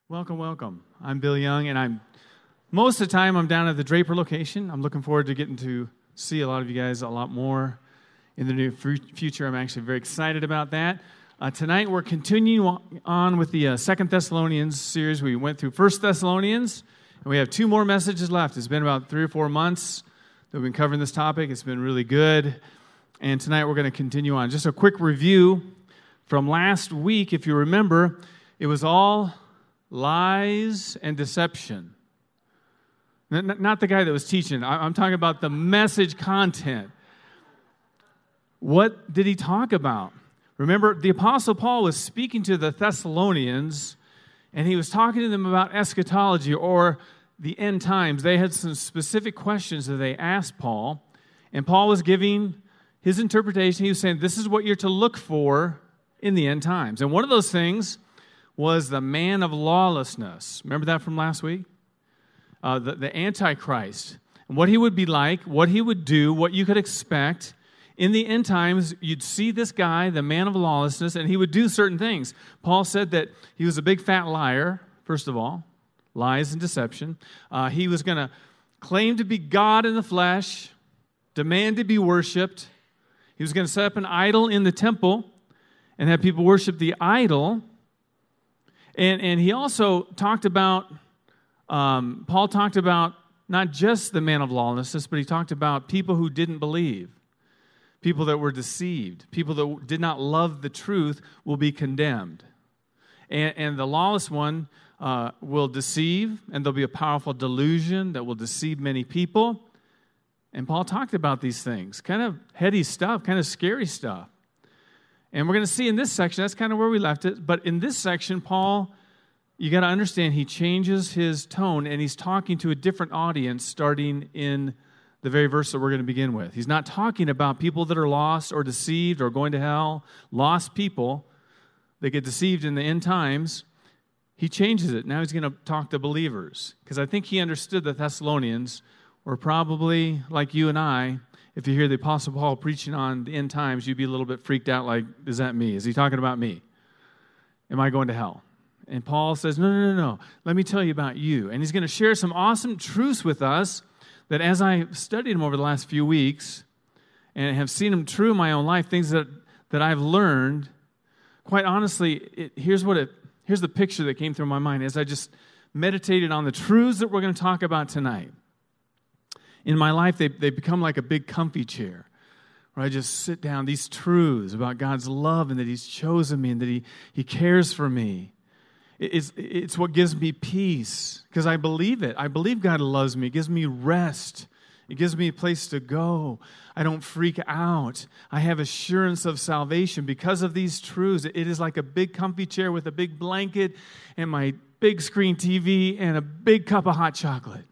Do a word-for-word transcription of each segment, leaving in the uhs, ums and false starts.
Welcome, welcome. I'm Bill Young, and I'm most of the time I'm down at the Draper location. I'm looking forward to getting to see a lot of you guys a lot more in the near future. I'm actually very excited about that. Uh, tonight we're continuing on with the uh, Second Thessalonians series. We went through First Thessalonians, and we have two more messages left. It's been about three or four months that we've been covering this topic. It's been really good, and tonight we're going to continue on. Just a quick review from last week. If you remember, it was all lies and deception. Not the guy that was teaching. I'm talking about the message content. What did he talk about? Remember, the Apostle Paul was speaking to the Thessalonians, and he was talking to them about eschatology, or the end times. They had some specific questions that they asked Paul, and Paul was giving his interpretation. He was saying, this is what you're to look for in the end times. And one of those things was the man of lawlessness. Remember that from last week? Uh, the, the Antichrist. And what he would be like, what he would do, what you could expect. In the end times, you'd see this guy, the man of lawlessness, and he would do certain things. Paul said that he was a big fat liar, first of all, lies and deception. Uh, he was going to claim to be God in the flesh, demand to be worshipped. He was going to set up an idol in the temple and have people worship the idol. And, and he also talked about, um, Paul talked about not just the man of lawlessness, but he talked about people who didn't believe, people that were deceived, people that did not love the truth will be condemned. And, and the lawless one uh, will deceive, and there'll be a powerful delusion that will deceive many people. And Paul talked about these things, kind of heady stuff, kind of scary stuff. And we're going to see in this section, that's kind of where we left it. But in this section, Paul, you got to understand, he changes his tone, and he's talking to a different audience starting in the very verse that we're going to begin with. He's not talking about people that are lost or deceived or going to hell, lost people that get deceived in the end times. He changes it. Now he's going to talk to believers, because I think he understood the Thessalonians were probably like you and I. If you hear the Apostle Paul preaching on the end times, you'd be a little bit freaked out, like, is that me? Is he talking about me? Am I going to hell? And Paul says, no, no, no, no. Let me tell you about you. And he's going to share some awesome truths with us that as I studied them over the last few weeks and have seen them true in my own life, things that, that I've learned, quite honestly, it, here's what it, here's the picture that came through my mind as I just meditated on the truths that we're going to talk about tonight. In my life, they they become like a big comfy chair where I just sit down. These truths about God's love and that He's chosen me and that He, he cares for me. It's, it's what gives me peace, because I believe it. I believe God loves me. It gives me rest. It gives me a place to go. I don't freak out. I have assurance of salvation because of these truths. It is like a big comfy chair with a big blanket and my big screen T V and a big cup of hot chocolate.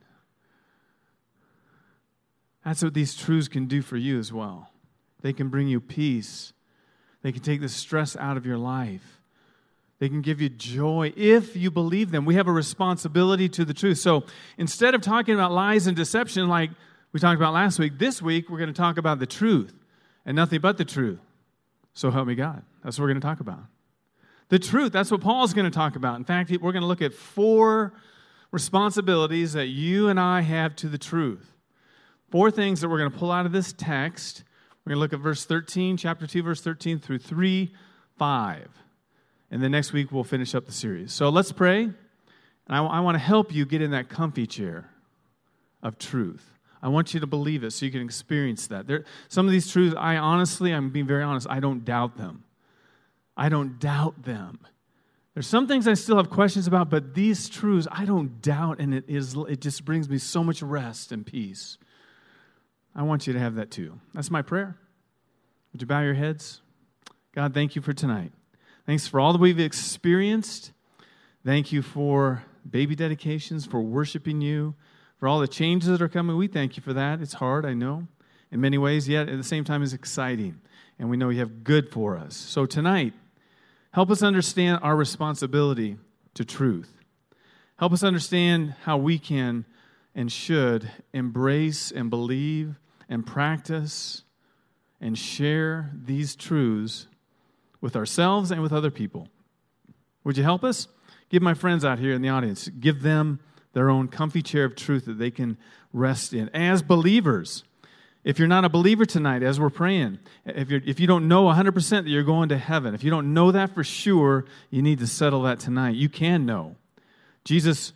That's what these truths can do for you as well. They can bring you peace. They can take the stress out of your life. They can give you joy if you believe them. We have a responsibility to the truth. So instead of talking about lies and deception like we talked about last week, this week we're going to talk about the truth and nothing but the truth. So help me God. That's what we're going to talk about. The truth, that's what Paul's going to talk about. In fact, we're going to look at four responsibilities that you and I have to the truth. Four things that we're going to pull out of this text. We're going to look at verse thirteen, chapter two, verse thirteen through three, five. And then next week we'll finish up the series. So let's pray. And I, I want to help you get in that comfy chair of truth. I want you to believe it so you can experience that. There, some of these truths, I honestly, I'm being very honest, I don't doubt them. I don't doubt them. There's some things I still have questions about, but these truths I don't doubt, and it is it just brings me so much rest and peace. I want you to have that too. That's my prayer. Would you bow your heads? God, thank you for tonight. Thanks for all that we've experienced. Thank you for baby dedications, for worshiping you, for all the changes that are coming. We thank you for that. It's hard, I know, in many ways, yet at the same time it's exciting. And we know you have good for us. So tonight, help us understand our responsibility to truth. Help us understand how we can and should embrace and believe and practice and share these truths with ourselves and with other people. Would you help us? Give my friends out here in the audience, give them their own comfy chair of truth that they can rest in. As believers, if you're not a believer tonight, as we're praying, if, you're, if you don't know one hundred percent that you're going to heaven, if you don't know that for sure, you need to settle that tonight. You can know. Jesus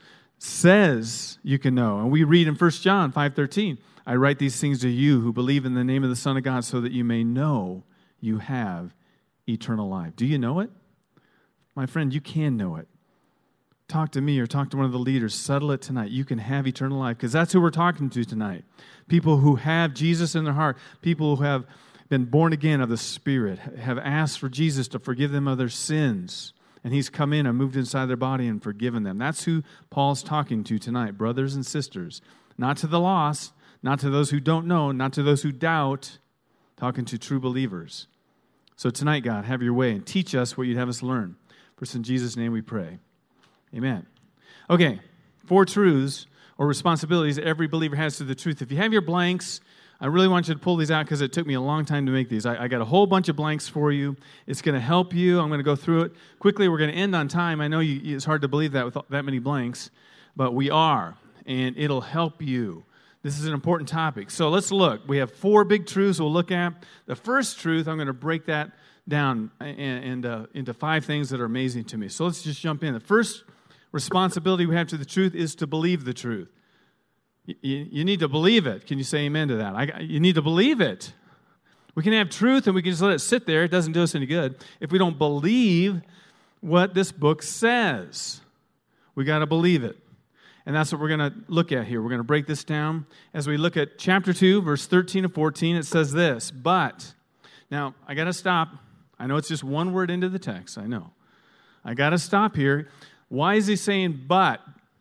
says you can know. And we read in First John five thirteen, I write these things to you who believe in the name of the Son of God so that you may know you have eternal life. Do you know it? My friend, you can know it. Talk to me or talk to one of the leaders. Settle it tonight. You can have eternal life because that's who we're talking to tonight. People who have Jesus in their heart. People who have been born again of the Spirit. Have asked for Jesus to forgive them of their sins. And He's come in and moved inside their body and forgiven them. That's who Paul's talking to tonight, brothers and sisters. Not to the lost, not to those who don't know, not to those who doubt. Talking to true believers. So tonight, God, have your way and teach us what you'd have us learn. For in Jesus' name we pray. Amen. Okay, four truths or responsibilities every believer has to the truth. If you have your blanks, I really want you to pull these out because it took me a long time to make these. I, I got a whole bunch of blanks for you. It's going to help you. I'm going to go through it quickly. We're going to end on time. I know you, it's hard to believe that with that many blanks, but we are, and it'll help you. This is an important topic. So let's look. We have four big truths we'll look at. The first truth, I'm going to break that down and, and uh, into five things that are amazing to me. So let's just jump in. The first responsibility we have to the truth is to believe the truth. You, you need to believe it. Can you say amen to that? I, you need to believe it. We can have truth and we can just let it sit there. It doesn't do us any good if we don't believe what this book says. We got to believe it. And that's what we're going to look at here. We're going to break this down. As we look at chapter two, verse thirteen and fourteen, it says this, but, now I got to stop. I know it's just one word into the text. I know. I got to stop here. Why is he saying but?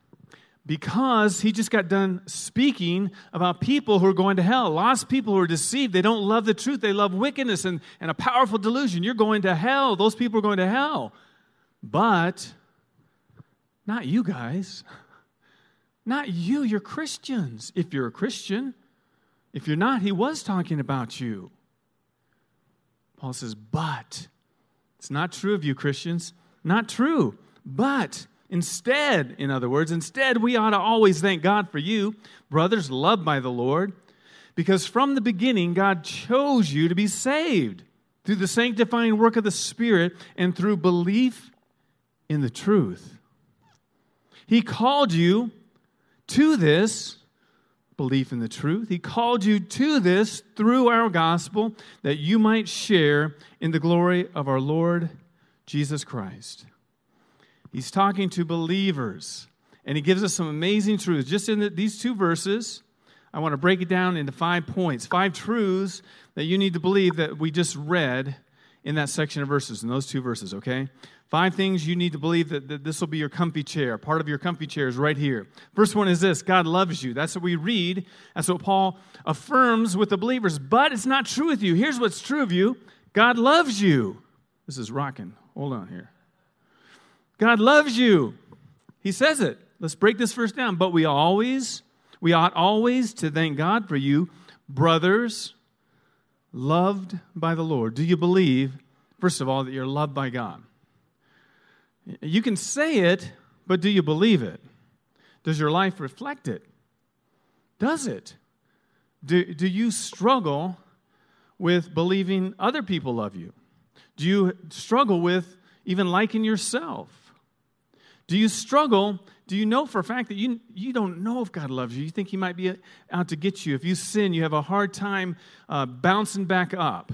Because he just got done speaking about people who are going to hell. Lost people who are deceived. They don't love the truth. They love wickedness and, and a powerful delusion. You're going to hell. Those people are going to hell. But not you guys. Not you. You're Christians. If you're a Christian. If you're not, he was talking about you. Paul says, but. It's not true of you, Christians. Not true. But instead, in other words, instead we ought to always thank God for you, brothers loved by the Lord, because from the beginning God chose you to be saved through the sanctifying work of the Spirit and through belief in the truth. He called you to this belief in the truth. He called you to this through our gospel that you might share in the glory of our Lord Jesus Christ. He's talking to believers, and he gives us some amazing truths. Just in the, these two verses, I want to break it down into five points, five truths that you need to believe that we just read in that section of verses, in those two verses, okay? Five things you need to believe that, that this will be your comfy chair. Part of your comfy chair is right here. First one is this, God loves you. That's what we read. That's what Paul affirms with the believers. But it's not true with you. Here's what's true of you. God loves you. This is rocking. Hold on here. God loves you. He says it. Let's break this verse down. But we always, we ought always to thank God for you, brothers, loved by the Lord. Do you believe, first of all, that you're loved by God? You can say it, but do you believe it? Does your life reflect it? Does it? Do, do you struggle with believing other people love you? Do you struggle with even liking yourself? Do you struggle? Do you know for a fact that you, you don't know if God loves you? You think he might be out to get you. If you sin, you have a hard time uh, bouncing back up.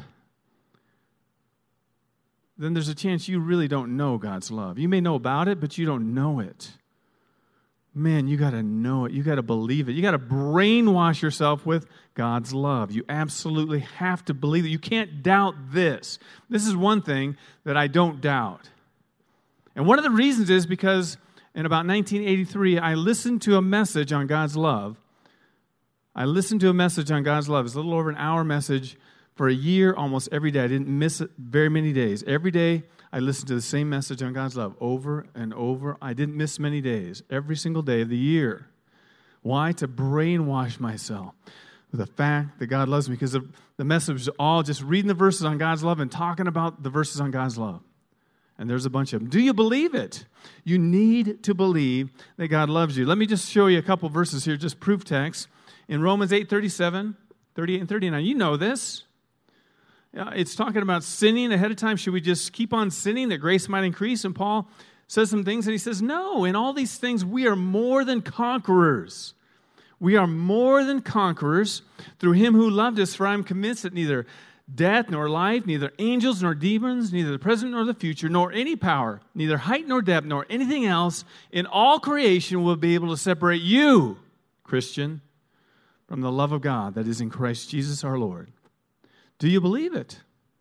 Then there's a chance you really don't know God's love. You may know about it, but you don't know it. Man, you got to know it. You got to believe it. You got to brainwash yourself with God's love. You absolutely have to believe it. You can't doubt this. This is one thing that I don't doubt. And one of the reasons is because in about nineteen eighty-three, I listened to a message on God's love. I listened to a message on God's love. It's a little over an hour message for a year, almost every day. I didn't miss it very many days. Every day, I listened to the same message on God's love over and over. I didn't miss many days, every single day of the year. Why? To brainwash myself with the fact that God loves me, because the, the message was all just reading the verses on God's love and talking about the verses on God's love. And there's a bunch of them. Do you believe it? You need to believe that God loves you. Let me just show you a couple verses here, just proof text. In Romans eight thirty-seven, thirty-eight and thirty-nine, you know this. It's talking about sinning ahead of time. Should we just keep on sinning that grace might increase? And Paul says some things, and he says, no, in all these things we are more than conquerors. We are more than conquerors through him who loved us, for I am convinced that neither death nor life, neither angels nor demons, neither the present nor the future, nor any power, neither height nor depth, nor anything else in all creation will be able to separate you, Christian, from the love of God that is in Christ Jesus our Lord. Do you believe it?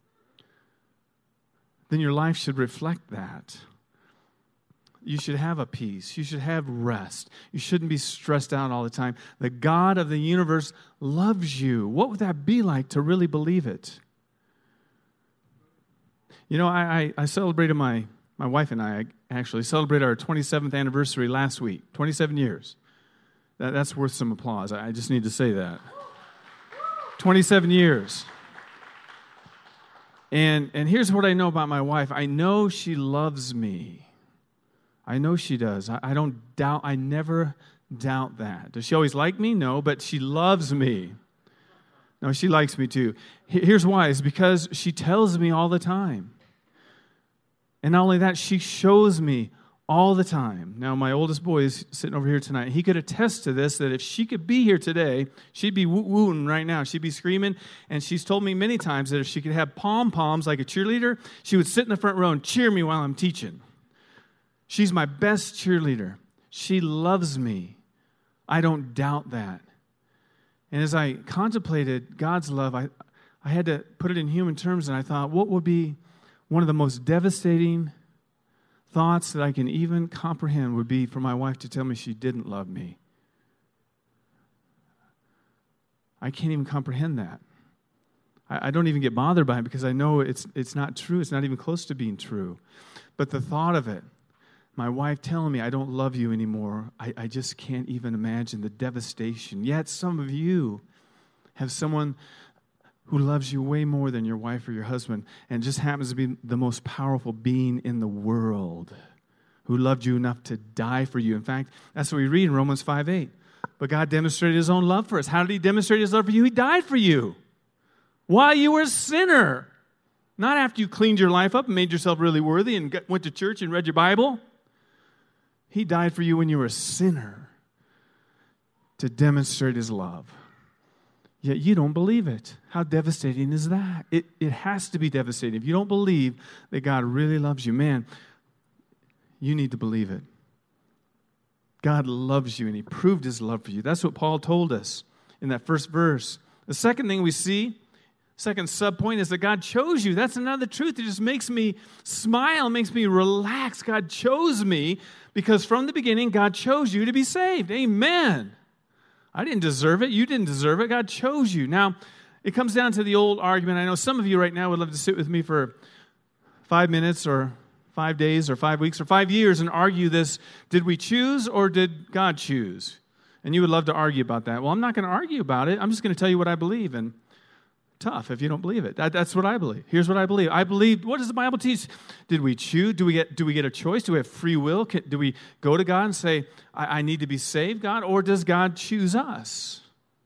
Then your life should reflect that. You should have a peace. You should have rest. You shouldn't be stressed out all the time. The God of the universe loves you. What would that be like to really believe it? You know, I, I, I celebrated my, my wife and I actually celebrated our twenty-seventh anniversary last week, twenty-seven years. That, that's worth some applause. I, I just need to say that. twenty-seven years. And, and here's what I know about my wife. I know she loves me. I know she does. I, I don't doubt, I never doubt that. Does she always like me? No, but she loves me. No, she likes me too. Here's why. It's because she tells me all the time. And not only that, she shows me all the time. Now, my oldest boy is sitting over here tonight. He could attest to this, that if she could be here today, she'd be woo-wooing right now. She'd be screaming. And she's told me many times that if she could have pom-poms like a cheerleader, she would sit in the front row and cheer me while I'm teaching. She's my best cheerleader. She loves me. I don't doubt that. And as I contemplated God's love, I, I had to put it in human terms, and I thought, what would be one of the most devastating thoughts that I can even comprehend would be for my wife to tell me she didn't love me. I can't even comprehend that. I, I don't even get bothered by it because I know it's it's not true. It's not even close to being true. But the thought of it, my wife telling me I don't love you anymore, I, I just can't even imagine the devastation. Yet some of you have someone who loves you way more than your wife or your husband and just happens to be the most powerful being in the world, who loved you enough to die for you. In fact, that's what we read in Romans five eight. But God demonstrated his own love for us. How did he demonstrate his love for you? He died for you while you were a sinner. Not after you cleaned your life up and made yourself really worthy and got, went to church and read your Bible. He died for you when you were a sinner to demonstrate his love. Yet you don't believe it. How devastating is that? It, it has to be devastating. If you don't believe that God really loves you, man, you need to believe it. God loves you, and he proved his love for you. That's what Paul told us in that first verse. The second thing we see, second subpoint, is that God chose you. That's another truth that just makes me smile, makes me relax. God chose me because from the beginning, God chose you to be saved. Amen. I didn't deserve it. You didn't deserve it. God chose you. Now, it comes down to the old argument. I know some of you right now would love to sit with me for five minutes or five days or five weeks or five years and argue this. Did we choose or did God choose? And you would love to argue about that. Well, I'm not going to argue about it. I'm just going to tell you what I believe. And tough if you don't believe it. That, that's what I believe. Here's what I believe. I believe, what does the Bible teach? Did we choose? Do we get do we get a choice? Do we have free will? Can, do we go to God and say, I, I need to be saved, God? Or does God choose us?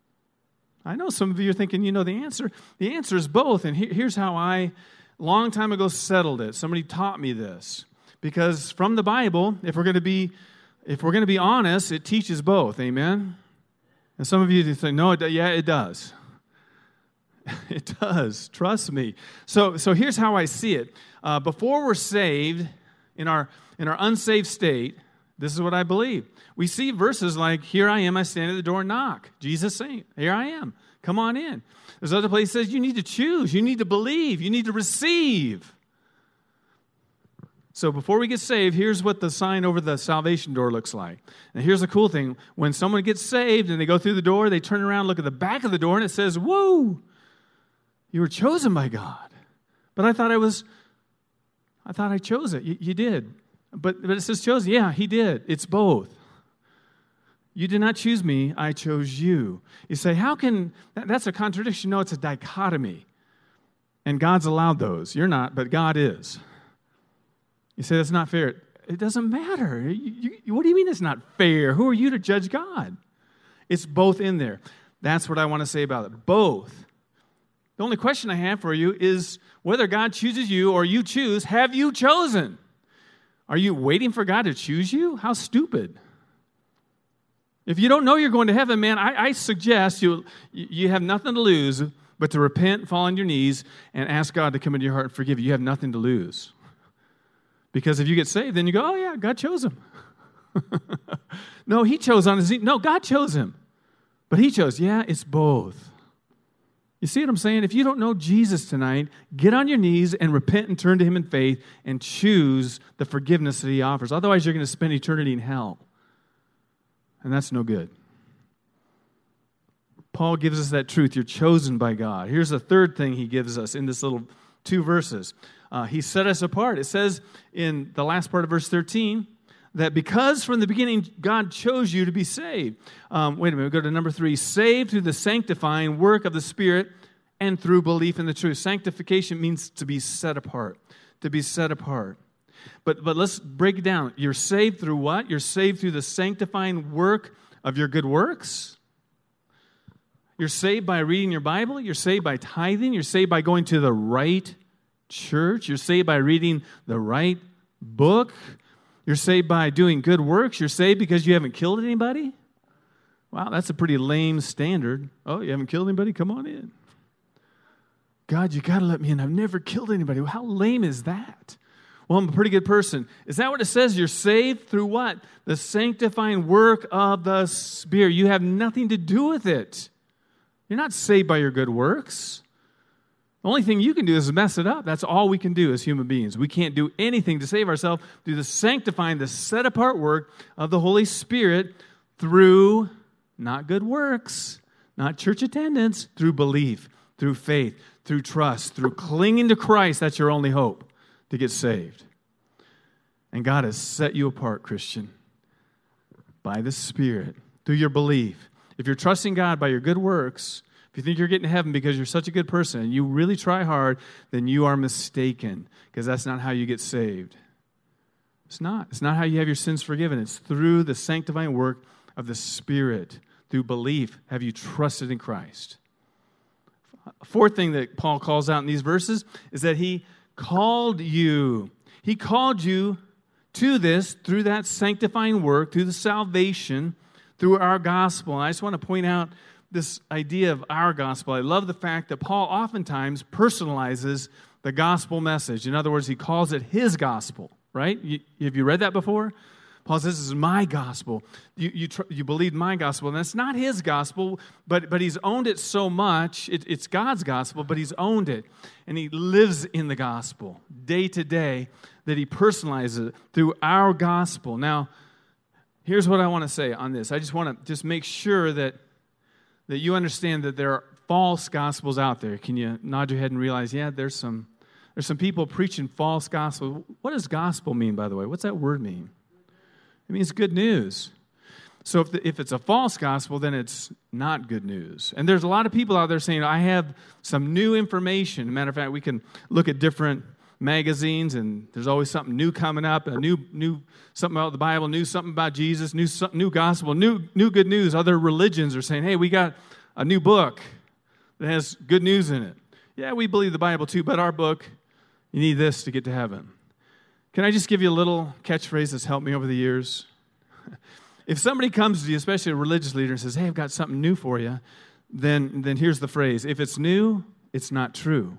I know some of you are thinking, you know the answer. The answer is both. And he, here's how I, long time ago, settled it. Somebody taught me this. Because from the Bible, if we're going to be, if we're going to be honest, it teaches both. Amen? And some of you think, no, it, yeah, it does. It does. Trust me. So, so here's how I see it. Uh, before we're saved, in our in our unsaved state, this is what I believe. We see verses like, "Here I am, I stand at the door and knock." Jesus saying, "Here I am. Come on in." There's other places that says you need to choose, you need to believe, you need to receive. So before we get saved, here's what the sign over the salvation door looks like. And here's the cool thing: when someone gets saved and they go through the door, they turn around, look at the back of the door, and it says, "Woo! You were chosen by God." But I thought I was, I thought I chose it. You, you did. But, but it says chosen. Yeah, he did. It's both. You did not choose me. I chose you. You say, how can, that, that's a contradiction. No, it's a dichotomy. And God's allowed those. You're not, but God is. You say that's not fair. It doesn't matter. You, you, what do you mean it's not fair? Who are you to judge God? It's both in there. That's what I want to say about it. Both. The only question I have for you is whether God chooses you or you choose, have you chosen? Are you waiting for God to choose you? How stupid. If you don't know you're going to heaven, man, I, I suggest you, you have nothing to lose but to repent, fall on your knees, and ask God to come into your heart and forgive you. You have nothing to lose. Because if you get saved, then you go, oh yeah, God chose him. No, he chose on his own. No, God chose him. But he chose. Yeah, it's both. You see what I'm saying? If you don't know Jesus tonight, get on your knees and repent and turn to him in faith and choose the forgiveness that he offers. Otherwise, you're going to spend eternity in hell. And that's no good. Paul gives us that truth. You're chosen by God. Here's the third thing he gives us in this little two verses. Uh, he set us apart. It says in the last part of verse thirteen that because from the beginning God chose you to be saved. Um, wait a minute, we go to number three. Saved through the sanctifying work of the Spirit and through belief in the truth. Sanctification means to be set apart. To be set apart. But, but let's break it down. You're saved through what? You're saved through the sanctifying work of your good works. You're saved by reading your Bible. You're saved by tithing. You're saved by going to the right church. You're saved by reading the right book. You're saved by doing good works. You're saved because you haven't killed anybody. Wow, that's a pretty lame standard. Oh, you haven't killed anybody? Come on in. God, you got to let me in. I've never killed anybody. How lame is that? Well, I'm a pretty good person. Is that what it says? You're saved through what? The sanctifying work of the Spirit. You have nothing to do with it. You're not saved by your good works. The only thing you can do is mess it up. That's all we can do as human beings. We can't do anything to save ourselves through the sanctifying, the set-apart work of the Holy Spirit through not good works, not church attendance, through belief, through faith, through trust, through clinging to Christ. That's your only hope to get saved. And God has set you apart, Christian, by the Spirit, through your belief. If you're trusting God by your good works, if you think you're getting to heaven because you're such a good person and you really try hard, then you are mistaken, because that's not how you get saved. It's not. It's not how you have your sins forgiven. It's through the sanctifying work of the Spirit. Through belief, have you trusted in Christ? A fourth thing that Paul calls out in these verses is that he called you. He called you to this through that sanctifying work, through the salvation, through our gospel. And I just want to point out this idea of our gospel. I love the fact that Paul oftentimes personalizes the gospel message. In other words, he calls it his gospel, right? You, have you read that before? Paul says, this is my gospel. You you, tr- you believe my gospel. And that's not his gospel, but, but he's owned it so much. It, it's God's gospel, but he's owned it. And he lives in the gospel day to day, that he personalizes it through our gospel. Now, here's what I want to say on this. I just want to just make sure that, that you understand that there are false gospels out there. Can you nod your head and realize, yeah, there's some, there's some people preaching false gospel. What does gospel mean, by the way? What's that word mean? It means good news. So if, the, if it's a false gospel, then it's not good news. And there's a lot of people out there saying, I have some new information. As a matter of fact, we can look at different magazines, and there's always something new coming up, a new, new something about the Bible, new something about Jesus, new, new gospel, new, new good news. Other religions are saying, hey, we got a new book that has good news in it. Yeah, we believe the Bible too, but our book, you need this to get to heaven. Can I just give you a little catchphrase that's helped me over the years? If somebody comes to you, especially a religious leader, and says, hey, I've got something new for you, then, then here's the phrase. If it's new, it's not true.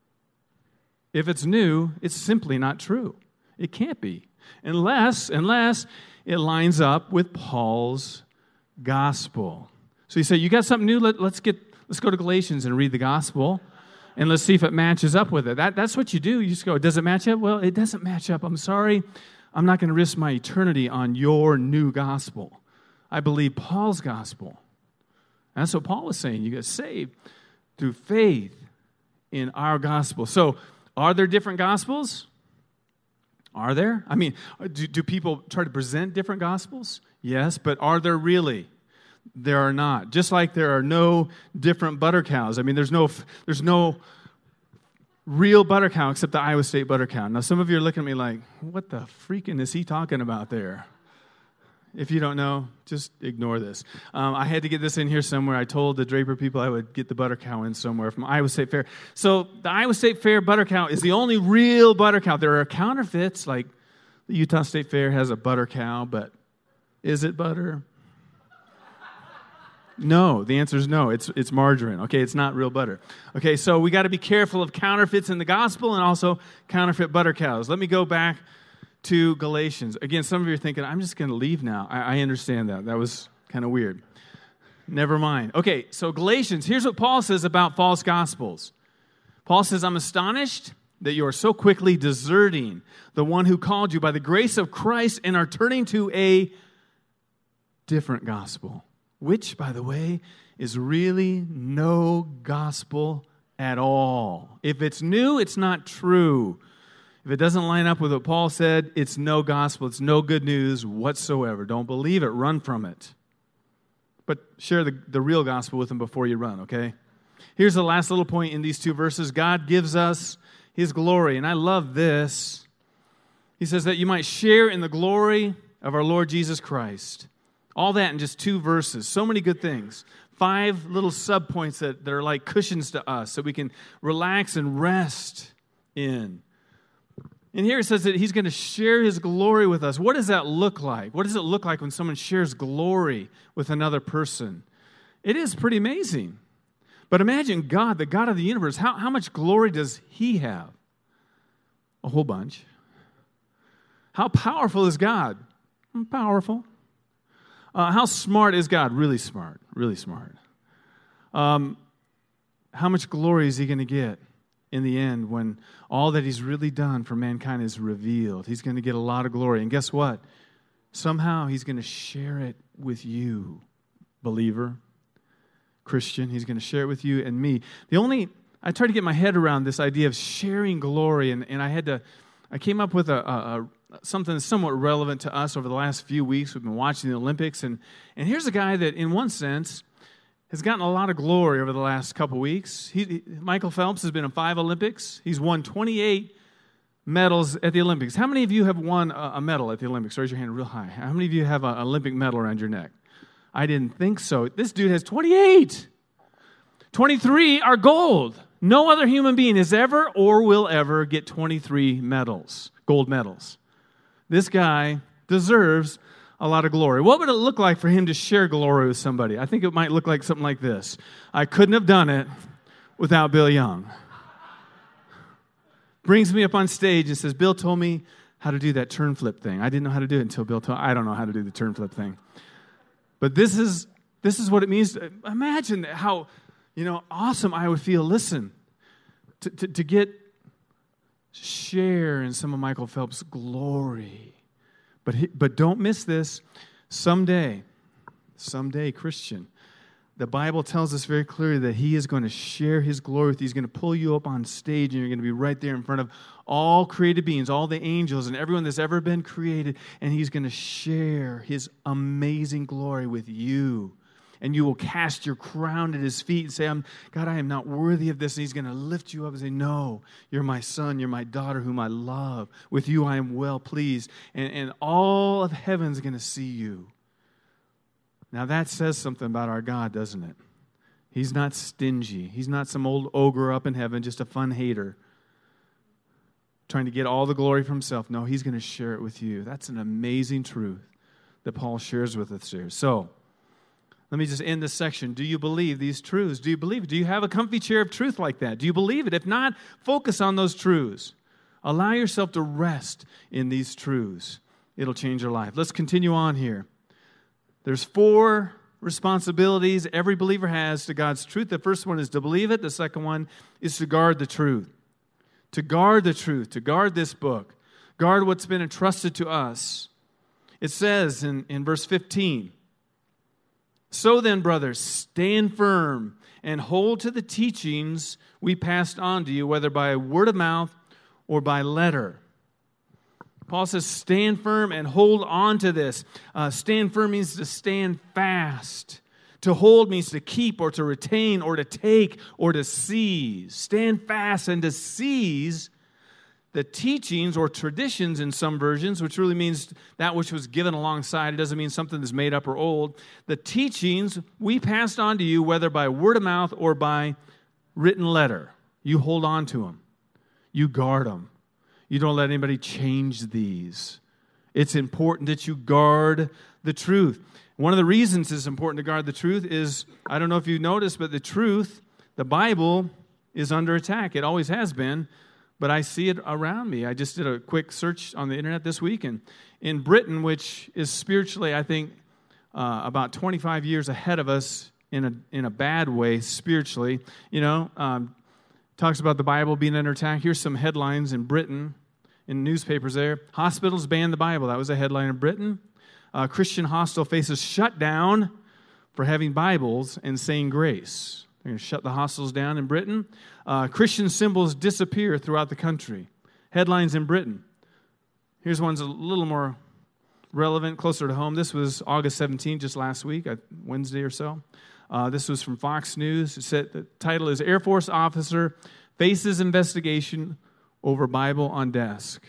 If it's new, it's simply not true. It can't be. Unless, unless it lines up with Paul's gospel. So you say, you got something new? Let, let's get, let's go to Galatians and read the gospel. And let's see if it matches up with it. That, that's what you do. You just go, does it match up? Well, it doesn't match up. I'm sorry. I'm not going to risk my eternity on your new gospel. I believe Paul's gospel. And that's what Paul was saying. You get saved through faith in our gospel. So are there different gospels? Are there? I mean, do, do people try to present different gospels? Yes, but are there really? There are not. Just like there are no different butter cows. I mean, there's no there's no real butter cow except the Iowa State butter cow. Now, some of you are looking at me like, what the freaking is he talking about there? If you don't know, just ignore this. Um, I had to get this in here somewhere. I told the Draper people I would get the butter cow in somewhere from Iowa State Fair. So the Iowa State Fair butter cow is the only real butter cow. There are counterfeits, like the Utah State Fair has a butter cow, but is it butter? No, the answer is no. It's it's margarine. Okay, it's not real butter. Okay, so we got to be careful of counterfeits in the gospel and also counterfeit butter cows. Let me go back to Galatians. Again, some of you are thinking, I'm just going to leave now. I, I understand that. That was kind of weird. Never mind. Okay, so Galatians, here's what Paul says about false gospels. Paul says, I'm astonished that you are so quickly deserting the one who called you by the grace of Christ and are turning to a different gospel, which, by the way, is really no gospel at all. If it's new, it's not true. If it doesn't line up with what Paul said, it's no gospel. It's no good news whatsoever. Don't believe it. Run from it. But share the, the real gospel with them before you run, okay? Here's the last little point in these two verses. God gives us His glory. And I love this. He says that you might share in the glory of our Lord Jesus Christ. All that in just two verses. So many good things. Five little subpoints that, that are like cushions to us so we can relax and rest in. And here it says that He's going to share His glory with us. What does that look like? What does it look like when someone shares glory with another person? It is pretty amazing. But imagine God, the God of the universe. How, how much glory does He have? A whole bunch. How powerful is God? Powerful. Uh, how smart is God? Really smart. Really smart. Um, how much glory is He going to get in the end when all that He's really done for mankind is revealed? He's going to get a lot of glory. And guess what? Somehow He's going to share it with you, believer, Christian. He's going to share it with you and me. The only, I tried to get my head around this idea of sharing glory, and, and I had to, I came up with a, a, a something somewhat relevant to us over the last few weeks. We've been watching the Olympics, and, and here's a guy that, in one sense, has gotten a lot of glory over the last couple weeks. He, he, Michael Phelps has been in five Olympics. He's won twenty-eight medals at the Olympics. How many of you have won a, a medal at the Olympics? Raise your hand real high. How many of you have an Olympic medal around your neck? I didn't think so. This dude has twenty-eight. twenty-three are gold. No other human being has ever or will ever get twenty-three medals, gold medals. This guy deserves a lot of glory. What would it look like for him to share glory with somebody? I think it might look like something like this. I couldn't have done it without Bill Young. Brings me up on stage and says, Bill told me how to do that turn flip thing. I didn't know how to do it until Bill told me. I don't know how to do the turn flip thing. But this is this is what it means. To, imagine how, you know, awesome I would feel. Listen, to, to, to get share in some of Michael Phelps' glory. But he, but don't miss this. Someday, someday, Christian, the Bible tells us very clearly that He is going to share His glory with you. He's going to pull you up on stage, and you're going to be right there in front of all created beings, all the angels, and everyone that's ever been created, and He's going to share His amazing glory with you. And you will cast your crown at His feet and say, I'm, God, I am not worthy of this. And He's going to lift you up and say, no, you're my son, you're my daughter whom I love. With you I am well pleased. And, and all of heaven's going to see you. Now that says something about our God, doesn't it? He's not stingy. He's not some old ogre up in heaven, just a fun hater, trying to get all the glory for Himself. No, He's going to share it with you. That's an amazing truth that Paul shares with us here. So, let me just end this section. Do you believe these truths? Do you believe it? Do you have a comfy chair of truth like that? Do you believe it? If not, focus on those truths. Allow yourself to rest in these truths. It'll change your life. Let's continue on here. There's four responsibilities every believer has to God's truth. The first one is to believe it. The second one is to guard the truth. To guard the truth, to guard this book. Guard what's been entrusted to us. It says in, in verse fifteen, so then, brothers, stand firm and hold to the teachings we passed on to you, whether by word of mouth or by letter. Paul says, stand firm and hold on to this. Uh, stand firm means to stand fast, To hold means to keep or to retain or to take or to seize. Stand fast and to seize the teachings or traditions in some versions, which really means that which was given alongside. It doesn't mean something that's made up or old. The teachings we passed on to you, whether by word of mouth or by written letter. You hold on to them. You guard them. You don't let anybody change these. It's important that you guard the truth. One of the reasons it's important to guard the truth is, I don't know if you've noticed, but the truth, the Bible, is under attack. It always has been, but I see it around me. I just did a quick search on the internet this week, and in Britain, which is spiritually, I think, uh, about twenty-five years ahead of us in a in a bad way spiritually, you know, um, talks about the Bible being under attack. Here's some headlines in Britain, in newspapers there. Hospitals ban the Bible. That was a headline in Britain. Uh, Christian hostel faces shutdown for having Bibles and saying grace. They're going to shut the hostels down in Britain. Uh, Christian symbols disappear throughout the country. Headlines in Britain. Here's one's a little more relevant, closer to home. This was August seventeenth, just last week, Wednesday or so. Uh, this was from Fox News. It said, the title is Air Force Officer Faces Investigation Over Bible on Desk.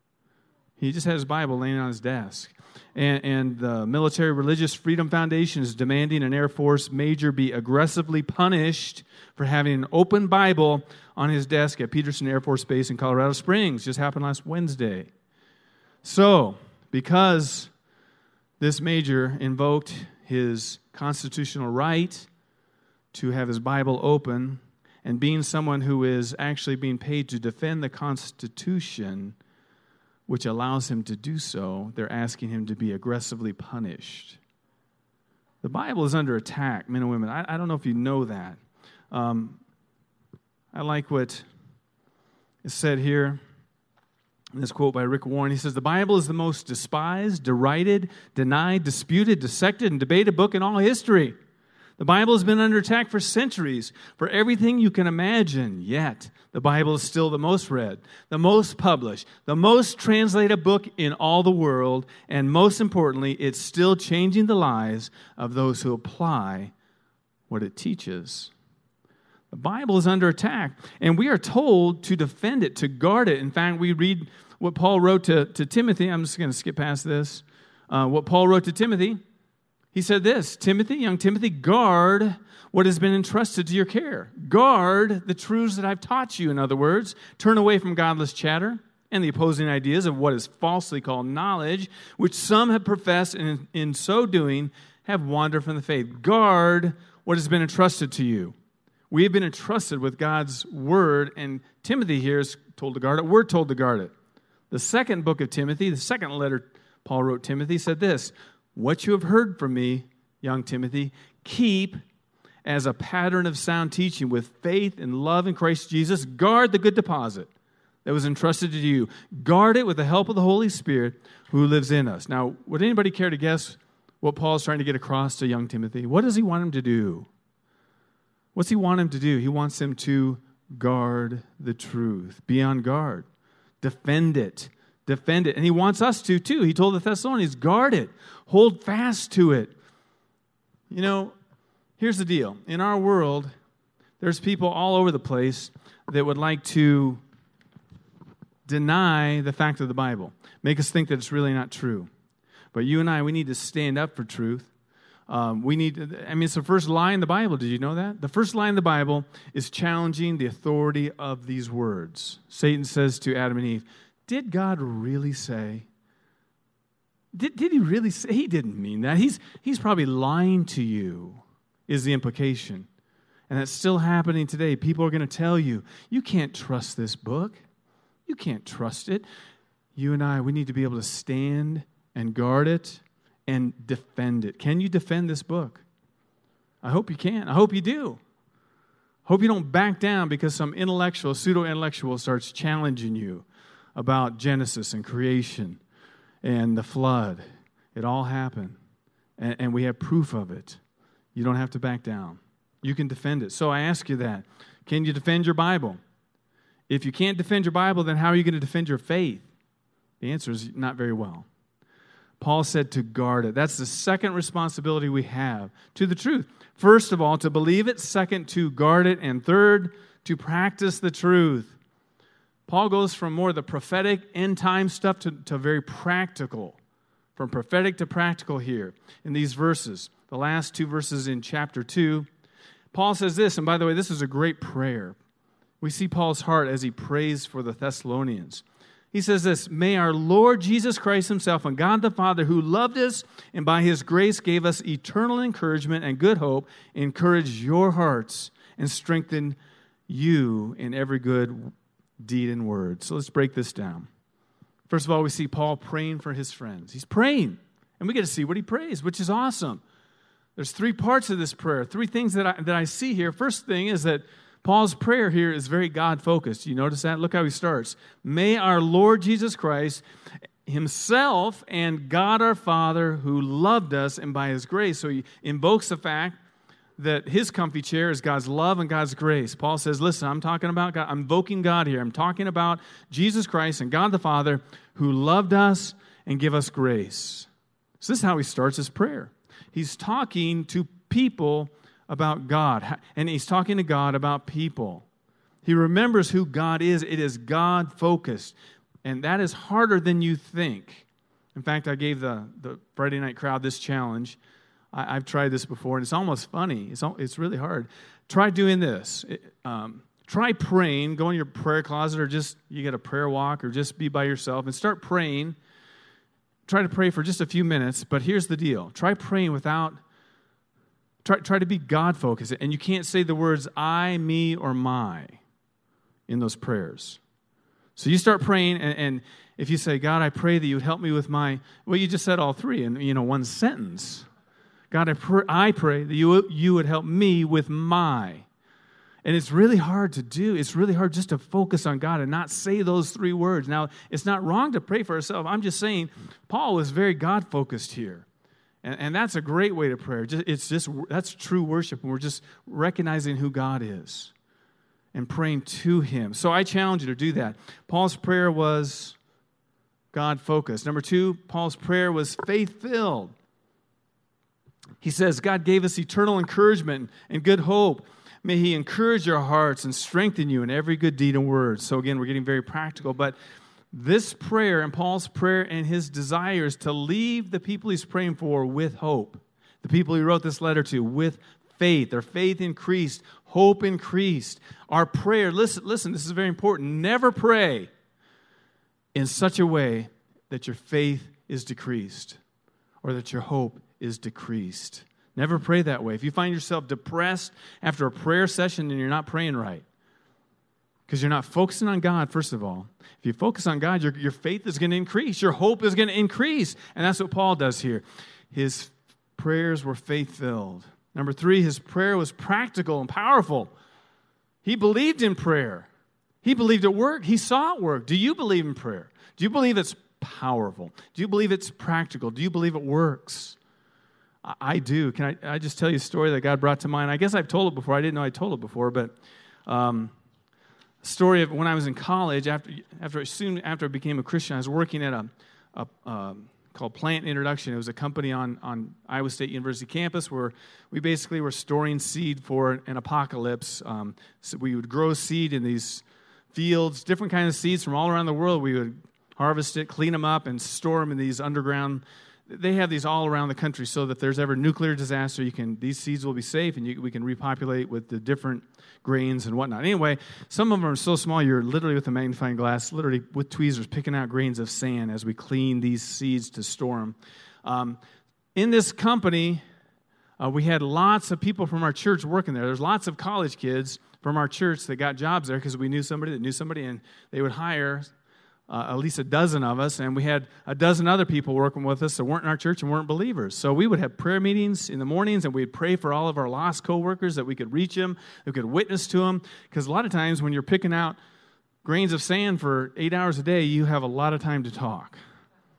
He just had his Bible laying on his desk. And, and the Military Religious Freedom Foundation is demanding an Air Force major be aggressively punished for having an open Bible on his desk at Peterson Air Force Base in Colorado Springs. Just happened last Wednesday. So, because this major invoked his constitutional right to have his Bible open, and being someone who is actually being paid to defend the Constitution, which allows him to do so, they're asking him to be aggressively punished. The Bible is under attack, men and women. I, I don't know if you know that. Um, I like what is said here in this quote by Rick Warren. He says, the Bible is the most despised, derided, denied, disputed, dissected, and debated book in all history. The Bible has been under attack for centuries, for everything you can imagine. Yet, the Bible is still the most read, the most published, the most translated book in all the world, and most importantly, it's still changing the lives of those who apply what it teaches. The Bible is under attack, and we are told to defend it, to guard it. In fact, we read what Paul wrote to, to Timothy. I'm just going to skip past this. Uh, what Paul wrote to Timothy. He said this, Timothy, young Timothy, guard what has been entrusted to your care. Guard the truths that I've taught you, in other words. Turn away from godless chatter and the opposing ideas of what is falsely called knowledge, which some have professed, and in so doing have wandered from the faith. Guard what has been entrusted to you. We have been entrusted with God's word, and Timothy here is told to guard it. We're told to guard it. The second book of Timothy, the second letter Paul wrote Timothy, said this, what you have heard from me, young Timothy, keep as a pattern of sound teaching with faith and love in Christ Jesus. Guard the good deposit that was entrusted to you. Guard it with the help of the Holy Spirit who lives in us. Now, would anybody care to guess what Paul's trying to get across to young Timothy? What does he want him to do? What's he want him to do? He wants him to guard the truth. Be on guard. Defend it. Defend it. And he wants us to, too. He told the Thessalonians, guard it. Hold fast to it. You know, here's the deal. In our world, there's people all over the place that would like to deny the fact of the Bible, make us think that it's really not true. But you and I, we need to stand up for truth. Um, we need, to, I mean, it's the first lie in the Bible. Did you know that? The first lie in the Bible is challenging the authority of these words. Satan says to Adam and Eve, did God really say? Did, did he really say? He didn't mean that. He's, he's probably lying to you, is the implication. And that's still happening today. People are going to tell you, you can't trust this book. You can't trust it. You and I, we need to be able to stand and guard it and defend it. Can you defend this book? I hope you can. I hope you do. Hope you don't back down because some intellectual, pseudo-intellectual starts challenging you about Genesis and creation and the flood. It all happened, and, and we have proof of it. You don't have to back down. You can defend it. So I ask you that. Can you defend your Bible? If you can't defend your Bible, then how are you going to defend your faith? The answer is not very well. Paul said to guard it. That's the second responsibility we have to the truth. First of all, to believe it. Second, to guard it. And third, to practice the truth. Paul goes from more the prophetic end-time stuff to, to very practical. From prophetic to practical here in these verses. The last two verses in chapter two. Paul says this, and by the way, this is a great prayer. We see Paul's heart as he prays for the Thessalonians. He says this, "May our Lord Jesus Christ himself and God the Father, who loved us and by his grace gave us eternal encouragement and good hope, encourage your hearts and strengthen you in every good deed and word." So let's break this down. First of all, we see Paul praying for his friends. He's praying, and we get to see what he prays, which is awesome. There's three parts of this prayer, three things that I, that I see here. First thing is that Paul's prayer here is very God-focused. You notice that? Look how he starts. "May our Lord Jesus Christ himself and God our Father, who loved us and by his grace." So he invokes the fact that his comfy chair is God's love and God's grace. Paul says, listen, I'm talking about God. I'm invoking God here. I'm talking about Jesus Christ and God the Father, who loved us and give us grace. So this is how he starts his prayer. He's talking to people about God, and he's talking to God about people. He remembers who God is. It is God-focused, and that is harder than you think. In fact, I gave the, the Friday night crowd this challenge. I, I've tried this before, and it's almost funny. It's, it's really hard. Try doing this. It, um, try praying. Go in your prayer closet, or just you get a prayer walk, or just be by yourself, and start praying. Try to pray for just a few minutes, but here's the deal. Try praying without... Try, try to be God-focused, and you can't say the words I, me, or my in those prayers. So you start praying, and, and if you say, God, I pray that you would help me with my, well, you just said all three in, you know, one sentence. God, I, pr- I pray that you, you would help me with my. And it's really hard to do. It's really hard just to focus on God and not say those three words. Now, it's not wrong to pray for ourselves. I'm just saying Paul was very God-focused here. And, and that's a great way to pray. Just, it's just, that's true worship. And we're just recognizing who God is and praying to him. So I challenge you to do that. Paul's prayer was God-focused. Number two, Paul's prayer was faith-filled. He says, God gave us eternal encouragement and good hope. May he encourage your hearts and strengthen you in every good deed and word. So again, we're getting very practical, but this prayer and Paul's prayer and his desire is to leave the people he's praying for with hope. The people he wrote this letter to with faith. Their faith increased. Hope increased. Our prayer, listen, listen, this is very important. Never pray in such a way that your faith is decreased or that your hope is decreased. Never pray that way. If you find yourself depressed after a prayer session and you're not praying right, because you're not focusing on God, first of all. If you focus on God, your, your faith is going to increase. Your hope is going to increase. And that's what Paul does here. His prayers were faith-filled. Number three, his prayer was practical and powerful. He believed in prayer. He believed it worked. He saw it work. Do you believe in prayer? Do you believe it's powerful? Do you believe it's practical? Do you believe it works? I, I do. Can I, I just tell you a story that God brought to mind? I guess I've told it before. I didn't know I told it before, but... Um, story of when I was in college, after after soon after I became a Christian, I was working at a, a um, called Plant Introduction. It was a company on, on Iowa State University campus where we basically were storing seed for an apocalypse. Um, so we would grow seed in these fields, different kinds of seeds from all around the world. We would harvest it, clean them up, and store them in these underground. They have these all around the country so that if there's ever nuclear disaster, you can these seeds will be safe, and you, we can repopulate with the different grains and whatnot. Anyway, some of them are so small, you're literally with a magnifying glass, literally with tweezers, picking out grains of sand as we clean these seeds to store them. Um, in this company, uh, we had lots of people from our church working there. There's lots of college kids from our church that got jobs there because we knew somebody that knew somebody, and they would hire Uh, at least a dozen of us, and we had a dozen other people working with us that weren't in our church and weren't believers. So we would have prayer meetings in the mornings, and we'd pray for all of our lost coworkers that we could reach them, that we could witness to them. Because a lot of times when you're picking out grains of sand for eight hours a day, you have a lot of time to talk.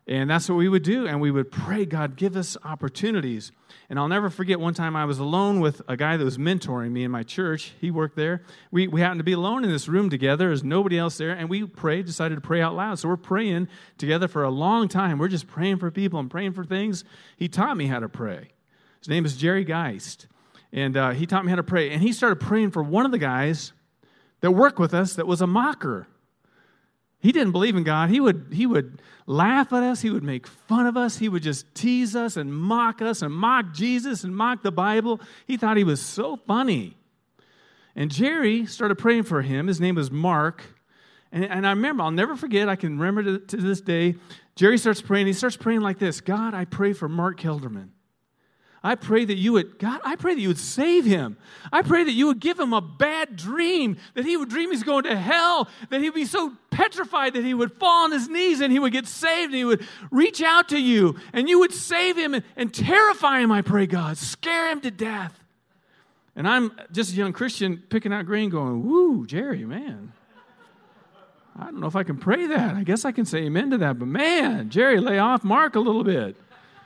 And that's what we would do. And we would pray, God, give us opportunities. And I'll never forget one time I was alone with a guy that was mentoring me in my church. He worked there. We, we happened to be alone in this room together. There's nobody else there. And we prayed, decided to pray out loud. So we're praying together for a long time. We're just praying for people and praying for things. He taught me how to pray. His name is Jerry Geist. And uh, he taught me how to pray. And he started praying for one of the guys that worked with us that was a mocker. He didn't believe in God. He would, he would laugh at us. He would make fun of us. He would just tease us and mock us and mock Jesus and mock the Bible. He thought he was so funny. And Jerry started praying for him. His name was Mark. And, and I remember, I'll never forget, I can remember to, to this day, Jerry starts praying. He starts praying like this: God, I pray for Mark Kelderman. I pray that you would, God, I pray that you would save him. I pray that you would give him a bad dream, that he would dream he's going to hell, that he would be so petrified that he would fall on his knees and he would get saved and he would reach out to you and you would save him and, and terrify him, I pray, God. Scare him to death. And I'm just a young Christian picking out grain going, woo, Jerry, man. I don't know if I can pray that. I guess I can say amen to that. But man, Jerry, lay off Mark a little bit.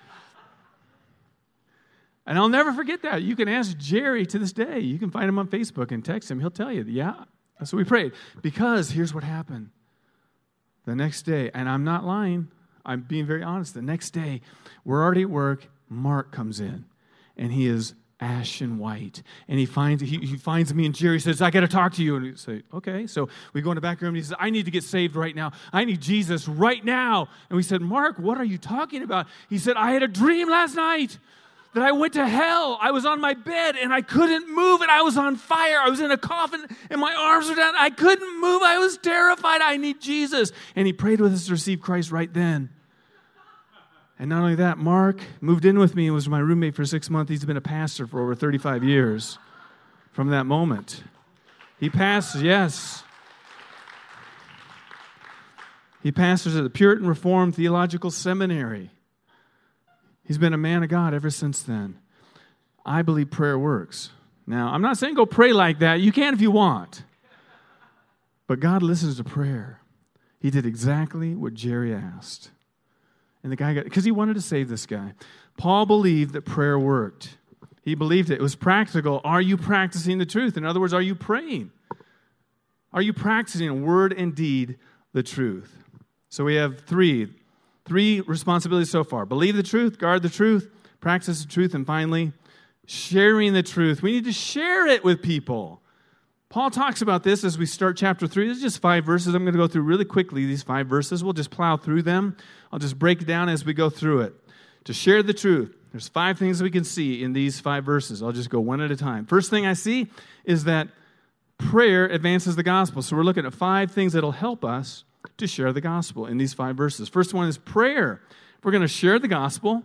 And I'll never forget that. You can ask Jerry to this day. You can find him on Facebook and text him. He'll tell you, yeah, that's what we prayed. Because here's what happened. The next day, and I'm not lying, I'm being very honest. The next day, we're already at work. Mark comes in, and he is ashen white. And he finds he, he finds me, and Jerry says, I got to talk to you. And we say, okay. So we go in the back room, and he says, I need to get saved right now. I need Jesus right now. And we said, Mark, what are you talking about? He said, I had a dream last night that I went to hell. I was on my bed, and I couldn't move, and I was on fire. I was in a coffin, and my arms were down. I couldn't move. I was terrified. I need Jesus. And he prayed with us to receive Christ right then. And not only that, Mark moved in with me and was my roommate for six months. He's been a pastor for over thirty-five years from that moment. He pastors, yes. He pastors at the Puritan Reformed Theological Seminary. He's been a man of God ever since then. I believe prayer works. Now, I'm not saying go pray like that. You can if you want. But God listens to prayer. He did exactly what Jerry asked. And the guy got, because he wanted to save this guy. Paul believed that prayer worked. He believed it. It was practical. Are you practicing the truth? In other words, are you praying? Are you practicing in word and deed the truth? So we have three. Three responsibilities so far. Believe the truth, guard the truth, practice the truth, and finally, sharing the truth. We need to share it with people. Paul talks about this as we start chapter three. This is just five verses. I'm going to go through really quickly these five verses. We'll just plow through them. I'll just break it down as we go through it. To share the truth, there's five things we can see in these five verses. I'll just go one at a time. First thing I see is that prayer advances the gospel. So we're looking at five things that will help us to share the gospel in these five verses. First one is prayer. If we're going to share the gospel,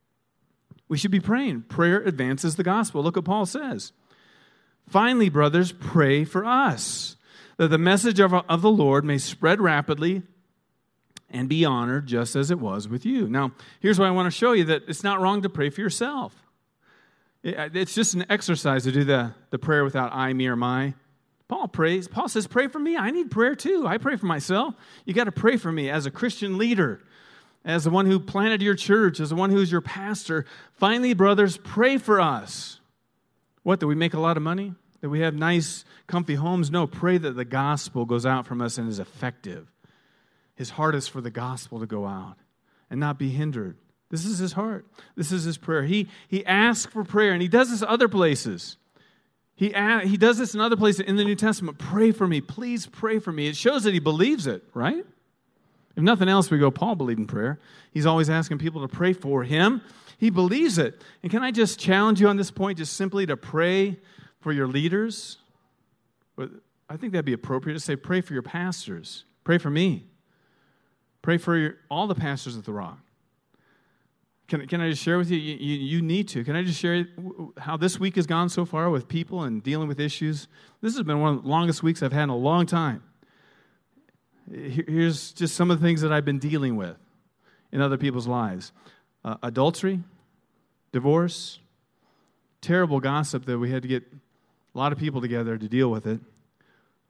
we should be praying. Prayer advances the gospel. Look what Paul says. Finally, brothers, pray for us, that the message of, of the Lord may spread rapidly and be honored just as it was with you. Now, here's what I want to show you, that it's not wrong to pray for yourself. It, it's just an exercise to do the, the prayer without I, me, or my. Paul prays. Paul says, pray for me. I need prayer too. I pray for myself. You got to pray for me as a Christian leader, as the one who planted your church, as the one who's your pastor. Finally, brothers, pray for us. What, do we make a lot of money? That we have nice, comfy homes? No, pray that the gospel goes out from us and is effective. His heart is for the gospel to go out and not be hindered. This is his heart. This is his prayer. He, he asks for prayer, and he does this other places. He, he does this in other places in the New Testament. Pray for me. Please pray for me. It shows that he believes it, right? If nothing else, we go, Paul believed in prayer. He's always asking people to pray for him. He believes it. And can I just challenge you on this point, just simply to pray for your leaders? But I think that'd be appropriate to say, pray for your pastors. Pray for me. Pray for your, all the pastors at the Rock. Can, can I just share with you? You, you? You need to. Can I just share how this week has gone so far with people and dealing with issues? This has been one of the longest weeks I've had in a long time. Here's just some of the things that I've been dealing with in other people's lives. Uh, adultery, divorce, terrible gossip that we had to get a lot of people together to deal with it.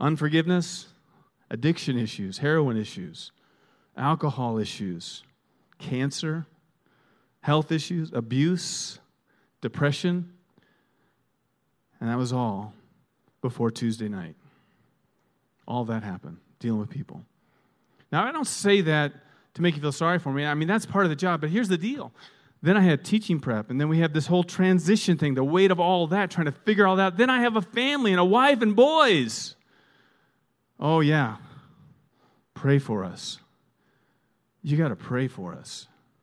Unforgiveness, addiction issues, heroin issues, alcohol issues, cancer, health issues, abuse, depression. And that was all before Tuesday night. All that happened, dealing with people. Now, I don't say that to make you feel sorry for me. I mean, that's part of the job, but here's the deal. Then I had teaching prep, and then we have this whole transition thing, the weight of all that, trying to figure all that. Then I have a family and a wife and boys. Oh, yeah. Pray for us. You got to pray for us.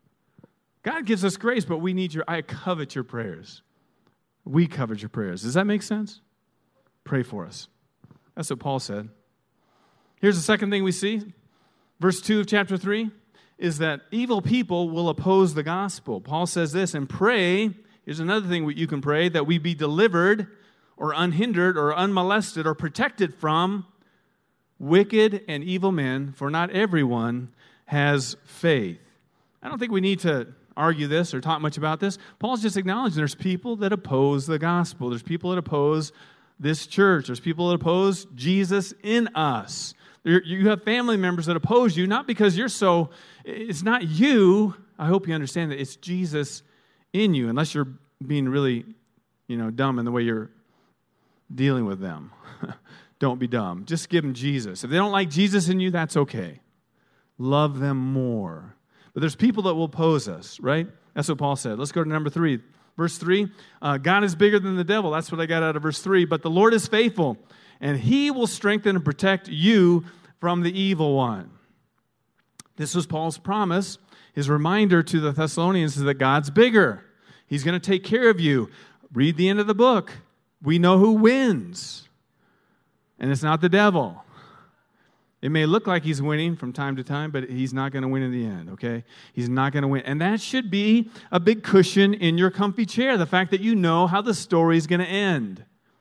God gives us grace, but we need your, I covet your prayers. We covet your prayers. Does that make sense? Pray for us. That's what Paul said. Here's the second thing we see. Verse two of chapter three is that evil people will oppose the gospel. Paul says this, and pray, here's another thing you can pray, that we be delivered or unhindered or unmolested or protected from wicked and evil men, for not everyone has faith. I don't think we need to argue this or talk much about this. Paul's just acknowledging there's people that oppose the gospel. There's people that oppose this church. There's people that oppose Jesus in us. You have family members that oppose you, not because you're so, it's not you. I hope you understand that it's Jesus in you, unless you're being really, you know, dumb in the way you're dealing with them. Don't be dumb. Just give them Jesus. If they don't like Jesus in you, that's okay. Love them more. But there's people that will oppose us, right? That's what Paul said. Let's go to number three. Verse three, uh, God is bigger than the devil. That's what I got out of verse three. But the Lord is faithful, and he will strengthen and protect you from the evil one. This was Paul's promise. His reminder to the Thessalonians is that God's bigger. He's going to take care of you. Read the end of the book. We know who wins. And it's not the devil. It may look like he's winning from time to time, but he's not going to win in the end, okay? He's not going to win. And that should be a big cushion in your comfy chair, the fact that you know how the story is going to end.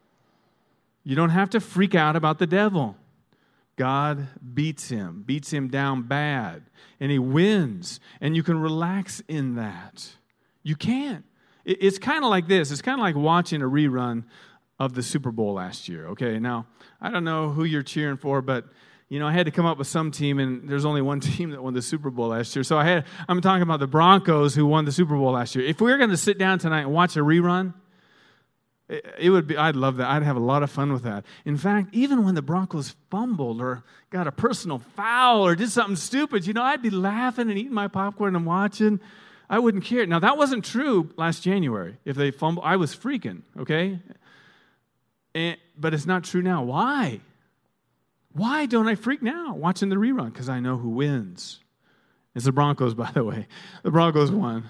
You don't have to freak out about the devil. God beats him, beats him down bad, and he wins, and you can relax in that. You can. It's kind of like this. It's kind of like watching a rerun of the Super Bowl last year, okay? Now, I don't know who you're cheering for, but, you know, I had to come up with some team, and there's only one team that won the Super Bowl last year. So I had, I'm talking about the Broncos who won the Super Bowl last year. If we were going to sit down tonight and watch a rerun, it would be, I'd love that. I'd have a lot of fun with that. In fact, even when the Broncos fumbled or got a personal foul or did something stupid, you know, I'd be laughing and eating my popcorn and watching. I wouldn't care. Now, that wasn't true last January. If they fumbled, I was freaking, okay? And, but it's not true now. Why? Why don't I freak now watching the rerun? Because I know who wins. It's the Broncos, by the way. The Broncos won.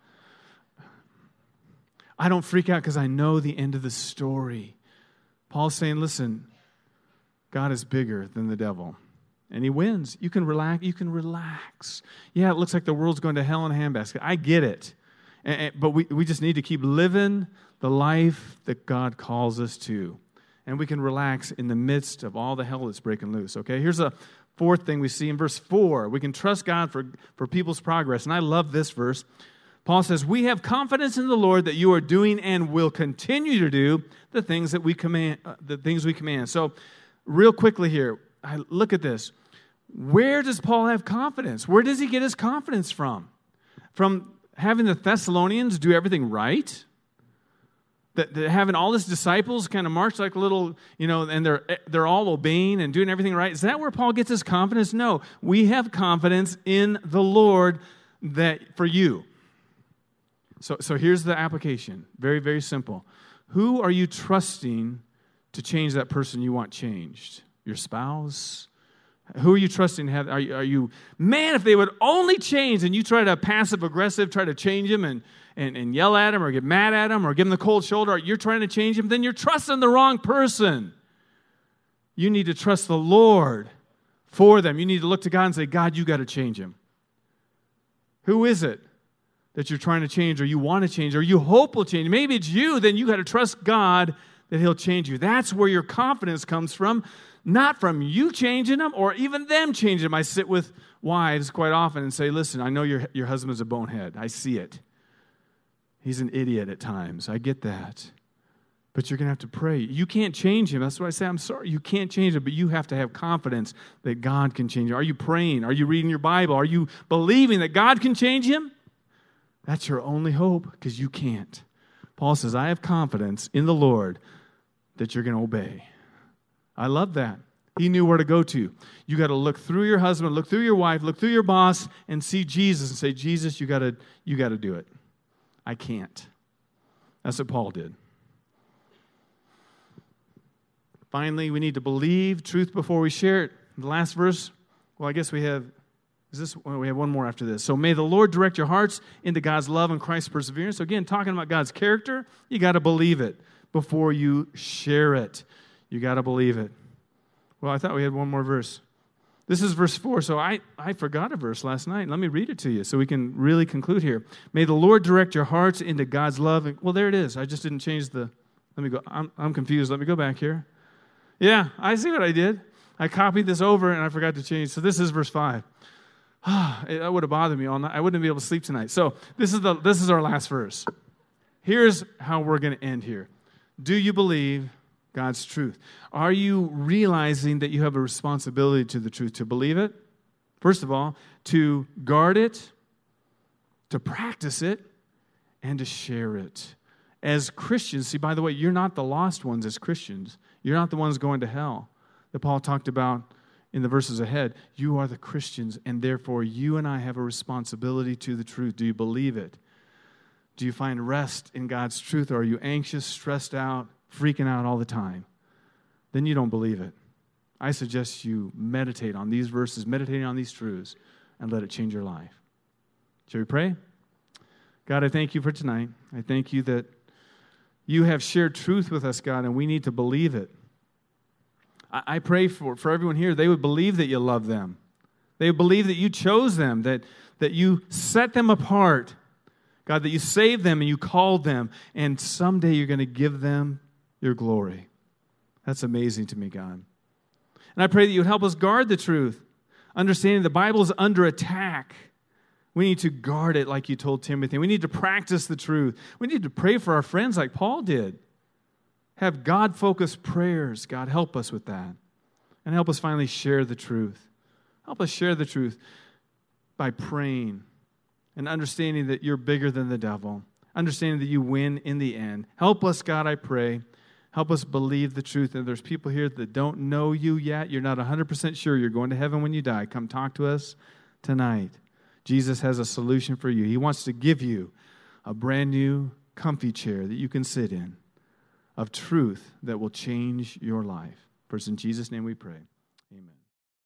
I don't freak out because I know the end of the story. Paul's saying, listen, God is bigger than the devil. And he wins. You can relax. You can relax. Yeah, it looks like the world's going to hell in a handbasket. I get it. And, and, but we, we just need to keep living the life that God calls us to. And we can relax in the midst of all the hell that's breaking loose. Okay, here's a fourth thing we see in verse four. We can trust God for, for people's progress. And I love this verse. Paul says, we have confidence in the Lord that you are doing and will continue to do the things that we command. Uh, the things we command. So, real quickly here, I look at this. Where does Paul have confidence? Where does he get his confidence from? From having the Thessalonians do everything right? That, that having all his disciples kind of march like a little, you know, and they're they're all obeying and doing everything right. Is that where Paul gets his confidence? No. We have confidence in the Lord that for you. So, so here's the application. Very, very simple. Who are you trusting to change that person you want changed? Your spouse? Who are you trusting to have? Are you, are you, man, if they would only change, and you try to passive-aggressive, try to change him and, and, and yell at him or get mad at him or give him the cold shoulder, or you're trying to change him, then you're trusting the wrong person. You need to trust the Lord for them. You need to look to God and say, God, you got to change him. Who is it that you're trying to change or you want to change or you hope will change? Maybe it's you, then you got to trust God that he'll change you. That's where your confidence comes from, not from you changing them or even them changing them. I sit with wives quite often and say, listen, I know your, your husband's a bonehead. I see it. He's an idiot at times. I get that. But you're going to have to pray. You can't change him. That's why I say, I'm sorry. You can't change him, but you have to have confidence that God can change him. Are you praying? Are you reading your Bible? Are you believing that God can change him? That's your only hope, because you can't. Paul says, I have confidence in the Lord that you're going to obey. I love that. He knew where to go to. You got to look through your husband, look through your wife, look through your boss, and see Jesus and say, Jesus, you got to you got to do it. I can't. That's what Paul did. Finally, we need to believe truth before we share it. The last verse, well, I guess we have, is this, well, we have one more after this. So may the Lord direct your hearts into God's love and Christ's perseverance. So again, talking about God's character, you got to believe it before you share it. You got to believe it. Well, I thought we had one more verse. This is verse four, so I, I forgot a verse last night. Let me read it to you so we can really conclude here. May the Lord direct your hearts into God's love. And, well, there it is. I just didn't change the, let me go. I'm, I'm confused. Let me go back here. Yeah, I see what I did. I copied this over and I forgot to change. So this is verse five. That would have bothered me all night. I wouldn't be able to sleep tonight. So this is the this is our last verse. Here's how we're going to end here. Do you believe God's truth? Are you realizing that you have a responsibility to the truth, to believe it? First of all, to guard it, to practice it, and to share it. As Christians, see, by the way, you're not the lost ones as Christians. You're not the ones going to hell that Paul talked about in the verses ahead. You are the Christians, and therefore you and I have a responsibility to the truth. Do you believe it? Do you find rest in God's truth, or are you anxious, stressed out, freaking out all the time? Then you don't believe it. I suggest you meditate on these verses, meditating on these truths, and let it change your life. Shall we pray? God, I thank you for tonight. I thank you that you have shared truth with us, God, and we need to believe it. I, I pray for, for everyone here, they would believe that you love them. They would believe that you chose them, that, that you set them apart. God, that you saved them and you called them, and someday you're going to give them your glory. That's amazing to me, God. And I pray that you would help us guard the truth, understanding the Bible is under attack. We need to guard it like you told Timothy. We need to practice the truth. We need to pray for our friends like Paul did. Have God-focused prayers. God, help us with that. And help us finally share the truth. Help us share the truth by praying and understanding that you're bigger than the devil. Understanding that you win in the end. Help us, God, I pray. Help us believe the truth. And there's people here that don't know you yet. You're not one hundred percent sure you're going to heaven when you die. Come talk to us tonight. Jesus has a solution for you. He wants to give you a brand new, comfy chair that you can sit in of truth that will change your life. For it's in Jesus' name we pray. Amen.